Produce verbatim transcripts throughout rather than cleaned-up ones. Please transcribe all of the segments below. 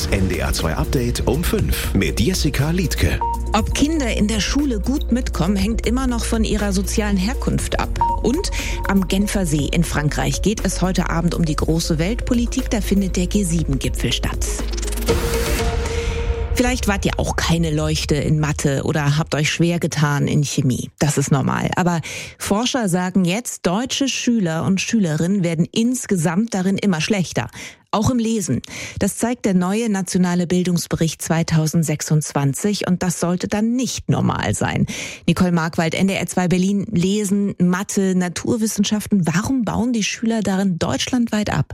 N D R zwei Update um fünf mit Jessica Liedtke. Ob Kinder in der Schule gut mitkommen, hängt immer noch von ihrer sozialen Herkunft ab. Und am Genfer See in Frankreich geht es heute Abend um die große Weltpolitik. Da findet der G sieben Gipfel statt. Vielleicht wart ihr auch keine Leuchte in Mathe oder habt euch schwer getan in Chemie. Das ist normal. Aber Forscher sagen jetzt, deutsche Schüler und Schülerinnen werden insgesamt darin immer schlechter. Auch im Lesen. Das zeigt der neue nationale Bildungsbericht zweitausendsechsundzwanzig und das sollte dann nicht normal sein. Nicole Markwald, N D R zwei Berlin, Lesen, Mathe, Naturwissenschaften. Warum bauen die Schüler darin deutschlandweit ab?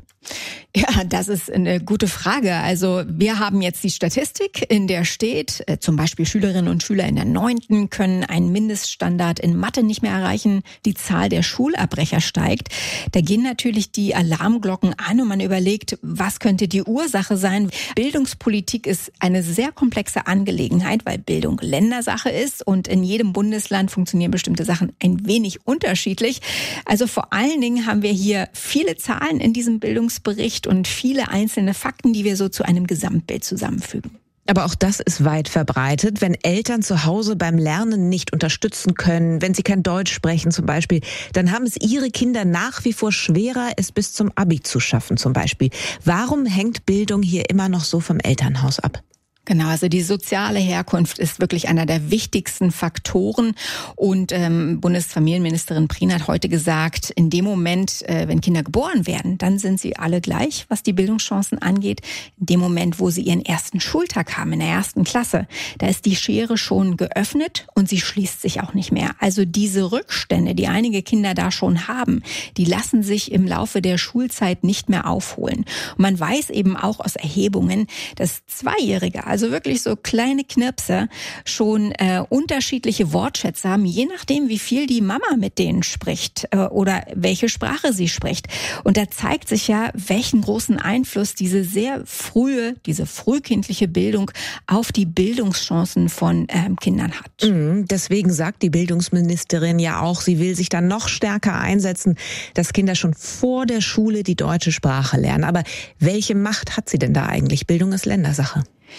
Ja, das ist eine gute Frage. Also wir haben jetzt die Statistik, in der steht, äh, zum Beispiel Schülerinnen und Schüler in der neunten können einen Mindeststandard in Mathe nicht mehr erreichen. Die Zahl der Schulabbrecher steigt. Da gehen natürlich die Alarmglocken an und man überlegt, was könnte die Ursache sein? Bildungspolitik ist eine sehr komplexe Angelegenheit, weil Bildung Ländersache ist und in jedem Bundesland funktionieren bestimmte Sachen ein wenig unterschiedlich. Also vor allen Dingen haben wir hier viele Zahlen in diesem Bildungsbericht und viele einzelne Fakten, die wir so zu einem Gesamtbild zusammenfügen. Aber auch das ist weit verbreitet. Wenn Eltern zu Hause beim Lernen nicht unterstützen können, wenn sie kein Deutsch sprechen zum Beispiel, dann haben es ihre Kinder nach wie vor schwerer, es bis zum Abi zu schaffen zum Beispiel. Warum hängt Bildung hier immer noch so vom Elternhaus ab? Genau, also die soziale Herkunft ist wirklich einer der wichtigsten Faktoren. Und ähm, Bundesfamilienministerin Prien hat heute gesagt, in dem Moment, äh, wenn Kinder geboren werden, dann sind sie alle gleich, was die Bildungschancen angeht. In dem Moment, wo sie ihren ersten Schultag haben, in der ersten Klasse, da ist die Schere schon geöffnet und sie schließt sich auch nicht mehr. Also diese Rückstände, die einige Kinder da schon haben, die lassen sich im Laufe der Schulzeit nicht mehr aufholen. Und man weiß eben auch aus Erhebungen, dass Zweijährige, also wirklich so kleine Knirpse, schon äh, unterschiedliche Wortschätze haben, je nachdem, wie viel die Mama mit denen spricht äh, oder welche Sprache sie spricht. Und da zeigt sich ja, welchen großen Einfluss diese sehr frühe, diese frühkindliche Bildung auf die Bildungschancen von ähm, Kindern hat. Mhm, deswegen sagt die Bildungsministerin ja auch, sie will sich dann noch stärker einsetzen, dass Kinder schon vor der Schule die deutsche Sprache lernen. Aber welche Macht hat sie denn da eigentlich? Bildung ist Ländersache.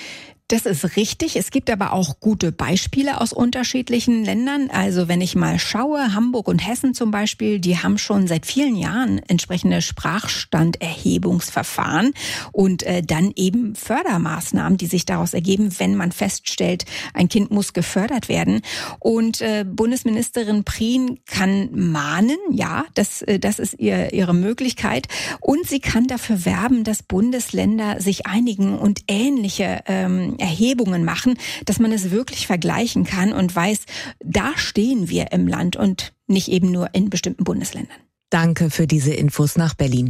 Das ist richtig. Es gibt aber auch gute Beispiele aus unterschiedlichen Ländern. Also wenn ich mal schaue, Hamburg und Hessen zum Beispiel, die haben schon seit vielen Jahren entsprechende Sprachstanderhebungsverfahren und äh, dann eben Fördermaßnahmen, die sich daraus ergeben, wenn man feststellt, ein Kind muss gefördert werden. Und äh, Bundesministerin Prien kann mahnen, ja, das, äh, das ist ihr, ihre Möglichkeit. Und sie kann dafür werben, dass Bundesländer sich einigen und ähnliche ähm, Erhebungen machen, dass man es wirklich vergleichen kann und weiß, da stehen wir im Land und nicht eben nur in bestimmten Bundesländern. Danke für diese Infos nach Berlin.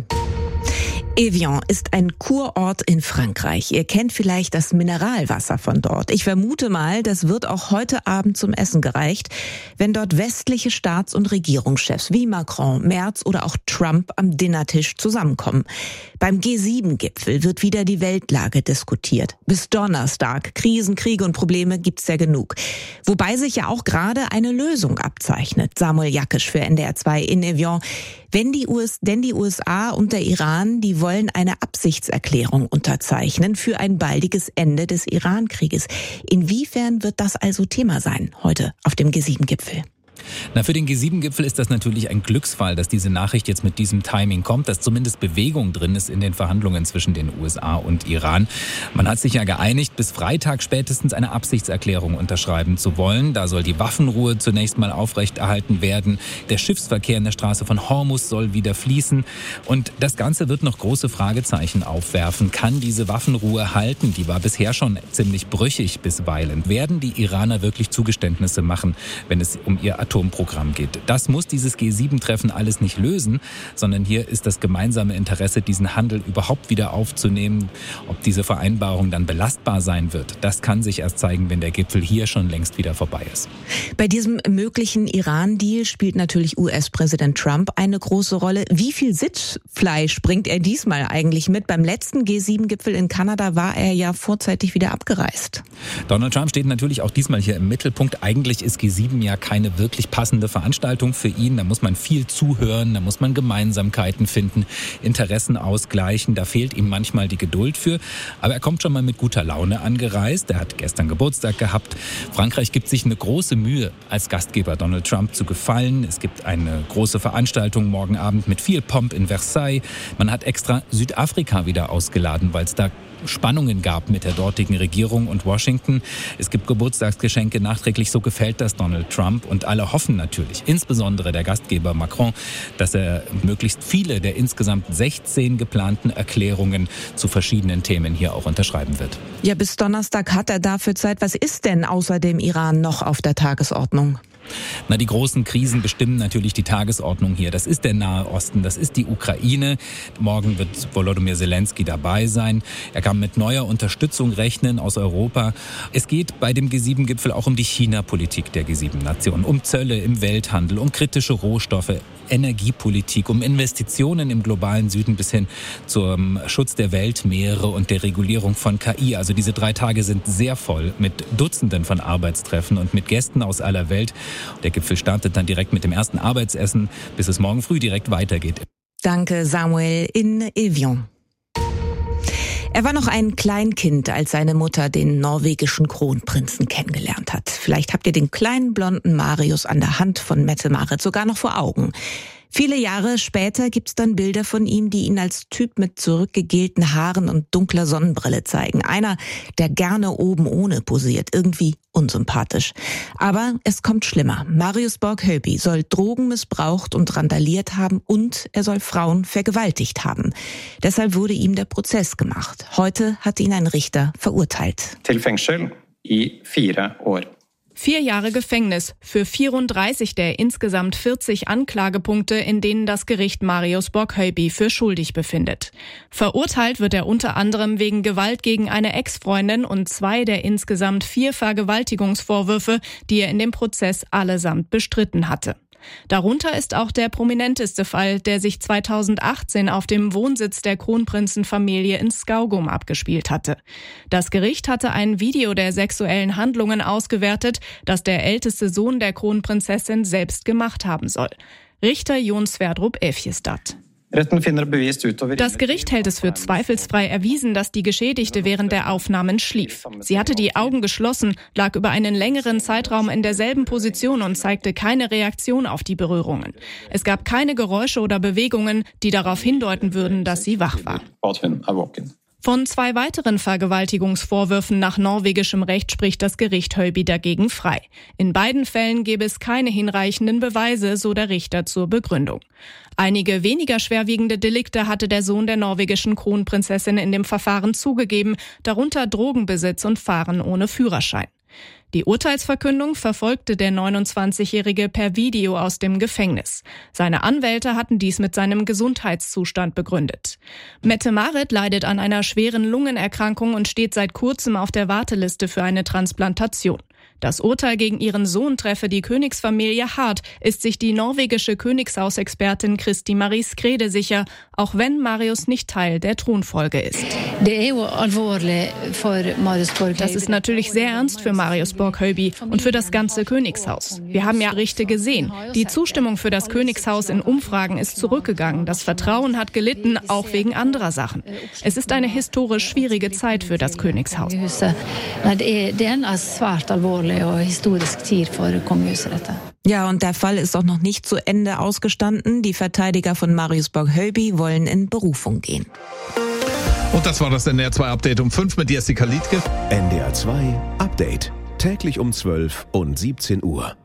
Evian ist ein Kurort in Frankreich. Ihr kennt vielleicht das Mineralwasser von dort. Ich vermute mal, das wird auch heute Abend zum Essen gereicht, wenn dort westliche Staats- und Regierungschefs wie Macron, Merz oder auch Trump am Dinnertisch zusammenkommen. Beim G sieben Gipfel wird wieder die Weltlage diskutiert. Bis Donnerstag. Krisen, Kriege und Probleme gibt's ja genug. Wobei sich ja auch gerade eine Lösung abzeichnet. Samuel Jakisch für N D R zwei in Evian. Wenn die U S, denn die U S A und der Iran, die wollen eine Absichtserklärung unterzeichnen für ein baldiges Ende des Iran-Krieges. Inwiefern wird das also Thema sein heute auf dem G sieben Gipfel? Na, für den G sieben Gipfel ist das natürlich ein Glücksfall, dass diese Nachricht jetzt mit diesem Timing kommt, dass zumindest Bewegung drin ist in den Verhandlungen zwischen den U S A und Iran. Man hat sich ja geeinigt, bis Freitag spätestens eine Absichtserklärung unterschreiben zu wollen. Da soll die Waffenruhe zunächst mal aufrechterhalten werden. Der Schiffsverkehr in der Straße von Hormuz soll wieder fließen. Und das Ganze wird noch große Fragezeichen aufwerfen. Kann diese Waffenruhe halten? Die war bisher schon ziemlich brüchig bisweilen. Werden die Iraner wirklich Zugeständnisse machen, wenn es um ihr Atomprogramm geht? Das muss dieses G sieben Treffen alles nicht lösen, sondern hier ist das gemeinsame Interesse, diesen Handel überhaupt wieder aufzunehmen. Ob diese Vereinbarung dann belastbar sein wird, das kann sich erst zeigen, wenn der Gipfel hier schon längst wieder vorbei ist. Bei diesem möglichen Iran-Deal spielt natürlich U S-Präsident Trump eine große Rolle. Wie viel Sitzfleisch bringt er diesmal eigentlich mit? Beim letzten G sieben Gipfel in Kanada war er ja vorzeitig wieder abgereist. Donald Trump steht natürlich auch diesmal hier im Mittelpunkt. Eigentlich ist G sieben ja keine wirklich wirklich passende Veranstaltung für ihn. Da muss man viel zuhören, da muss man Gemeinsamkeiten finden, Interessen ausgleichen. Da fehlt ihm manchmal die Geduld für. Aber er kommt schon mal mit guter Laune angereist. Er hat gestern Geburtstag gehabt. Frankreich gibt sich eine große Mühe, als Gastgeber Donald Trump zu gefallen. Es gibt eine große Veranstaltung morgen Abend mit viel Pomp in Versailles. Man hat extra Südafrika wieder ausgeladen, weil es da Spannungen gab mit der dortigen Regierung und Washington. Es gibt Geburtstagsgeschenke nachträglich. So gefällt das Donald Trump. Und alle hoffen natürlich, insbesondere der Gastgeber Macron, dass er möglichst viele der insgesamt sechzehn geplanten Erklärungen zu verschiedenen Themen hier auch unterschreiben wird. Ja, bis Donnerstag hat er dafür Zeit. Was ist denn außer dem Iran noch auf der Tagesordnung? Na, die großen Krisen bestimmen natürlich die Tagesordnung hier. Das ist der Nahe Osten, das ist die Ukraine. Morgen wird Volodymyr Zelensky dabei sein. Er kann mit neuer Unterstützung rechnen aus Europa. Es geht bei dem G sieben Gipfel auch um die China-Politik der G sieben Nationen, um Zölle im Welthandel, um kritische Rohstoffe, Energiepolitik, um Investitionen im globalen Süden bis hin zum Schutz der Weltmeere und der Regulierung von K I. Also diese drei Tage sind sehr voll mit Dutzenden von Arbeitstreffen und mit Gästen aus aller Welt. Der Gipfel startet dann direkt mit dem ersten Arbeitsessen, bis es morgen früh direkt weitergeht. Danke, Samuel in Evian. Er war noch ein Kleinkind, als seine Mutter den norwegischen Kronprinzen kennengelernt hat. Vielleicht habt ihr den kleinen blonden Marius an der Hand von Mette-Marit sogar noch vor Augen. Viele Jahre später gibt's dann Bilder von ihm, die ihn als Typ mit zurückgegelten Haaren und dunkler Sonnenbrille zeigen. Einer, der gerne oben ohne posiert. Irgendwie unsympathisch. Aber es kommt schlimmer. Marius Borg-Höby soll Drogen missbraucht und randaliert haben und er soll Frauen vergewaltigt haben. Deshalb wurde ihm der Prozess gemacht. Heute hat ihn ein Richter verurteilt. Til fengsel i fire år. Vier Jahre Gefängnis für vierunddreißig der insgesamt vierzig Anklagepunkte, in denen das Gericht Marius Borg-Höby für schuldig befindet. Verurteilt wird er unter anderem wegen Gewalt gegen eine Ex-Freundin und zwei der insgesamt vier Vergewaltigungsvorwürfe, die er in dem Prozess allesamt bestritten hatte. Darunter ist auch der prominenteste Fall, der sich zweitausendachtzehn auf dem Wohnsitz der Kronprinzenfamilie in Skaugum abgespielt hatte. Das Gericht hatte ein Video der sexuellen Handlungen ausgewertet, das der älteste Sohn der Kronprinzessin selbst gemacht haben soll. Richter Jon Sverdrup Evjestad. Das Gericht hält es für zweifelsfrei erwiesen, dass die Geschädigte während der Aufnahmen schlief. Sie hatte die Augen geschlossen, lag über einen längeren Zeitraum in derselben Position und zeigte keine Reaktion auf die Berührungen. Es gab keine Geräusche oder Bewegungen, die darauf hindeuten würden, dass sie wach war. Von zwei weiteren Vergewaltigungsvorwürfen nach norwegischem Recht spricht das Gericht Höby dagegen frei. In beiden Fällen gäbe es keine hinreichenden Beweise, so der Richter zur Begründung. Einige weniger schwerwiegende Delikte hatte der Sohn der norwegischen Kronprinzessin in dem Verfahren zugegeben, darunter Drogenbesitz und Fahren ohne Führerschein. Die Urteilsverkündung verfolgte der neunundzwanzigjährige per Video aus dem Gefängnis. Seine Anwälte hatten dies mit seinem Gesundheitszustand begründet. Mette-Marit leidet an einer schweren Lungenerkrankung und steht seit kurzem auf der Warteliste für eine Transplantation. Das Urteil gegen ihren Sohn treffe die Königsfamilie hart, ist sich die norwegische Königshausexpertin Kristi Marie Skrede sicher, auch wenn Marius nicht Teil der Thronfolge ist. Das ist natürlich sehr ernst für Marius Borg-Höby und für das ganze Königshaus. Wir haben ja Berichte gesehen. Die Zustimmung für das Königshaus in Umfragen ist zurückgegangen. Das Vertrauen hat gelitten, auch wegen anderer Sachen. Es ist eine historisch schwierige Zeit für das Königshaus. Ja, und der Fall ist auch noch nicht zu Ende ausgestanden. Die Verteidiger von Marius Borg-Höby wollen in Berufung gehen. Und das war das N D R zwei Update um fünf mit Jessica Liedtke. N D R zwei Update. Täglich um zwölf und siebzehn Uhr.